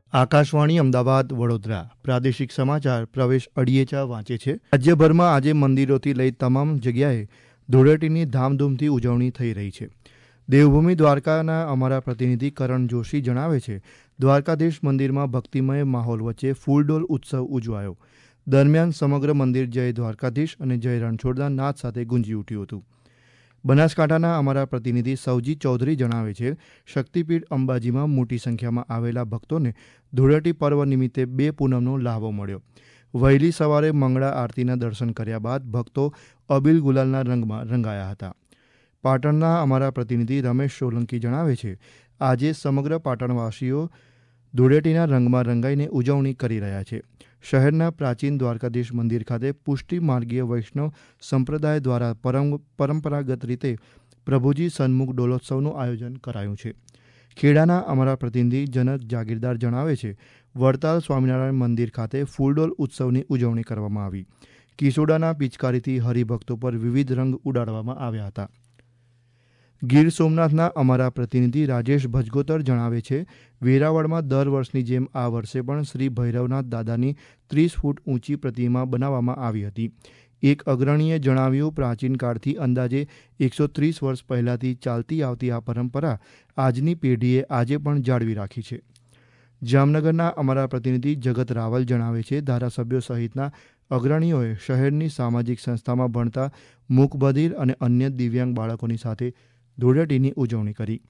આકાશવાણી અમદાવાદ વડોદરા પ્રાદેશિક સમાચાર પ્રવેશ અડિયેચા વાંચે છે। રાજ્યભરમાં આજે મંદિરોથી લઈ તમામ જગ્યાએ ધૂળેટીની ધામધૂમથી ઉજવણી થઈ રહી છે। દેવભૂમિ દ્વારકાના અમારા પ્રતિનિધિ કરણ જોશી જણાવે છે, દ્વારકાધીશ મંદિરમાં ભક્તિમય માહોલ વચ્ચે ફૂલડોલ ઉત્સવ ઉજવાયો। દરમિયાન સમગ્ર મંદિર જય દ્વારકાધીશ અને જય રણછોડના નાદ સાથે ગુંજી ઉઠ્યું હતું। બનાસકાંઠાના અમારા પ્રતિનિધિ સૌજી ચૌધરી જણાવે છે, શક્તિપીઠ અંબાજીમાં મોટી સંખ્યામાં આવેલા ભક્તોને ધૂળેટી પર્વ નિમિત્તે 2 પૂનમનો લાહવો મળ્યો। વહેલી સવારે મંગળા આરતીના દર્શન કર્યા બાદ ભક્તો અબીલ ગુલાલના રંગમાં રંગાયા હતા। પાટણના અમારા પ્રતિનિધિ રમેશ સોલંકી જણાવે છે, આજે સમગ્ર પાટણવાસીઓ ધૂળેટીના રંગમાં રંગાઈને ઉજવણી કરી રહ્યા છે। શહેરના પ્રાચીન દ્વારકાધીશ મંદિર ખાતે પુષ્ટિ માર્ગીય વૈષ્ણવ સંપ્રદાય દ્વારા પરંપરાગત રીતે પ્રભુજી સન્મુખ ડોલોત્સવનું આયોજન કરાયું છે। ખેડાના અમારા પ્રતિનિધિ જનક જાગીરદાર જણાવે છે, વડતાલ સ્વામિનારાયણ મંદિર ખાતે ફૂલડોલ ઉત્સવની ઉજવણી કરવામાં આવી। કિશોડાના પિચકારીથી હરિભક્તો પર વિવિધ રંગ ઉડાડવામાં આવ્યા હતા। ગીર સોમનાથના અમારા પ્રતિનિધિ રાજેશ ભજગોતર જણાવે છે, વેરાવળમાં દર વર્ષની જેમ આ વર્ષે પણ શ્રી ભૈરવનાથ દાદાની 30 ફૂટ ઊંચી પ્રતિમા બનાવવામાં આવી હતી। એક અગ્રણીએ જણાવ્યું, પ્રાચીન કાળથી અંદાજે 130 વર્ષ પહેલાંથી ચાલતી આવતી આ પરંપરા આજની પેઢીએ આજે પણ જાળવી રાખી છે। જામનગરના અમારા પ્રતિનિધિ જગત રાવલ જણાવે છે, ધારાસભ્યો સહિતના અગ્રણીઓએ શહેરની સામાજિક સંસ્થામાં ભણતા મૂકબધિર અને અન્ય દિવ્યાંગ બાળકોની સાથે ધૂળેટીની ઉજવણી કરી।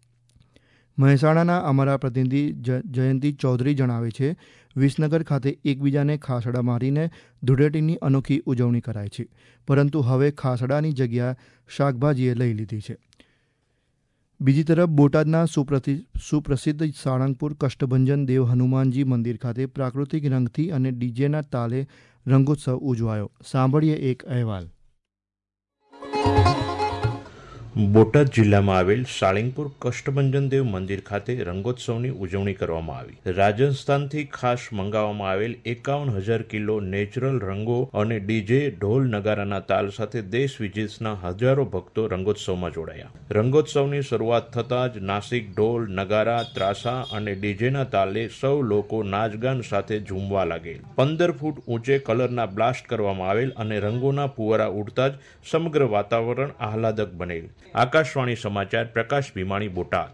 મહેસાણાના અમારા પ્રતિનિધિ જયંતિ ચૌધરી જણાવે છે, વિસનગર ખાતે એકબીજાને ખાસડા મારીને ધૂળેટીની અનોખી ઉજવણી કરાય છે, પરંતુ હવે ખાસડાની જગ્યા શાકભાજીએ લઈ લીધી છે। બીજી તરફ બોટાદના સુપ્રસિદ્ધ સાળંગપુર કષ્ટભંજન દેવ હનુમાનજી મંદિર ખાતે પ્રાકૃતિક રંગથી અને ડીજેના તાલે રંગોત્સવ ઉજવાયો। સાંભળીએ એક અહેવાલ। બોટાદ જિલ્લામાં આવેલ સાળંગપુર કષ્ટભંજન દેવ મંદિર ખાતે રંગોત્સવની ઉજવણી કરવામાં આવી। રાજસ્થાનથી ખાસ મંગાવવામાં આવેલ 51,000 કિલો નેચરલ રંગો અને ડીજે ઢોલ નગારાના તાલ સાથે દેશ વિદેશના હજારો ભક્તો રંગોત્સવમાં જોડાયા। રંગોત્સવની શરૂઆત થતાં જ નાસિક ઢોલ નગારા ત્રાસા અને ડીજેના તાલે સૌ લોકો નાચગાન સાથે ઝૂમવા લાગેલ। 15 ફૂટ ઊંચે કલરના બ્લાસ્ટ કરવામાં આવેલ અને રંગોના ફુવારા ઉડતા જ સમગ્ર વાતાવરણ આહલાદક બનેલ। આકાશવાણી સમાચાર પ્રકાશ ભીમાણી બોટાદ।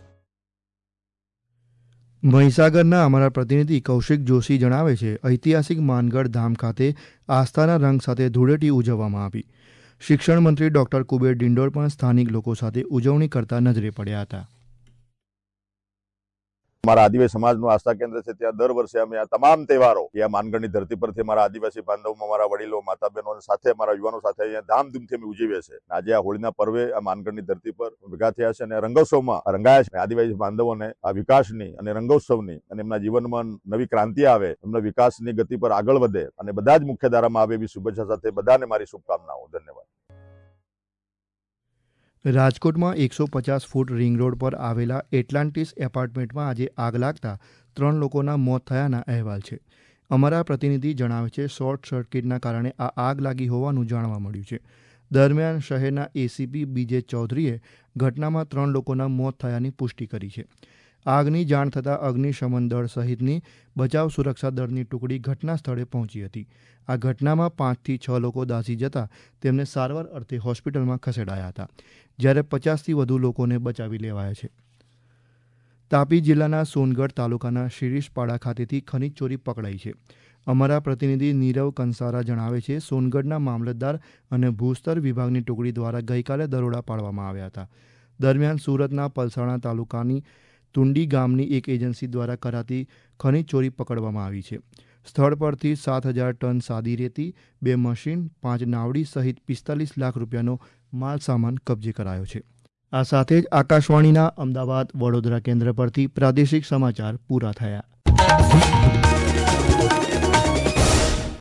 મહીસાગરના અમારા પ્રતિનિધિ કૌશિક જોશી જણાવે છે, ઐતિહાસિક માનગઢ ધામ ખાતે આસ્થાના રંગ સાથે ધૂળેટી ઉજવવામાં આવી। શિક્ષણ મંત્રી ડોક્ટર કુબેર ડિંડોર પણ સ્થાનિક લોકો સાથે ઉજવણી કરતા નજરે પડ્યા હતા। અમારા આદિવાસી સમાજનું આસ્થા કેન્દ્ર છે, ત્યાં દર વર્ષે અમે આ તમામ તહેવારો આ માનગઢની ધરતી પરથી અમારા આદિવાસી બાંધવમાં અમારા વડીલો માતા બહેનો સાથે અમારા યુવાનો સાથે અહીંયા ધામધૂમથી અમે ઉજવીએ છીએ। આજે આ હોળીના પર્વે આ માનગઢની ધરતી પર ભેગા થયા છે અને રંગોત્સવમાં રંગાયા છે। આદિવાસી બાંધવોને આ વિકાસની અને રંગોત્સવની અને એમના જીવનમાં નવી ક્રાંતિ આવે, એમના વિકાસની ગતિ પર આગળ વધે અને બધા જ મુખ્ય ધારામાં આવે એવી શુભેચ્છા સાથે બધાને મારી શુભકામનાઓ। ધન્યવાદ। રાજકોટમાં 150 ફૂટ રિંગ રોડ પર આવેલા એટલાન્ટિસ એપાર્ટમેન્ટમાં આજે આગ લાગતા 3 લોકોના મોત થયાના અહેવાલ છે। અમારા પ્રતિનિધિ જણાવે છે, શોર્ટ સર્કિટના કારણે આ આગ લાગી હોવાનું જાણવા મળ્યું છે। દરમિયાન શહેરના એસીપી બીજે ચૌધરીએ ઘટનામાં 3 લોકોના મોત થયાની પુષ્ટિ કરી છે। આગની જાણ થતાં અગ્નિશમન દળ સહિતની બચાવ સુરક્ષા દળની ટુકડી ઘટના સ્થળે પહોંચી હતી। આ ઘટનામાં 5 થી 6 લોકો દાઝી જતા તેમને સારવાર અર્થે હોસ્પિટલમાં ખસેડાયા હતા, જ્યારે 50થી વધુ લોકોને બચાવી લેવાયા છે। તાપી જિલ્લાના સોનગઢ તાલુકાના શિરીષપાડા ખાતેથી ખનીજ ચોરી પકડાઈ છે। અમારા પ્રતિનિધિ નીરવ કંસારા જણાવે છે, સોનગઢના મામલતદાર અને ભૂસ્તર વિભાગની ટુકડી દ્વારા ગઈકાલે દરોડા પાડવામાં આવ્યા હતા। દરમિયાન સુરતના પલસાણા તાલુકાની તુંડી ગામની એક એજન્સી દ્વારા કરાતી ખનીજ ચોરી પકડવામાં આવી છે। સ્થળ પરથી 7,000 ટન સાદી રેતી, 2 મશીન, 5 નાવડી સહિત 45 લાખ રૂપિયાનો માલ સામાન કબજે કરાયો છે। આ સાથે જ આકાશવાણીના અમદાવાદ વડોદરા કેન્દ્ર પરથી પ્રાદેશિક સમાચાર પૂરા થયા।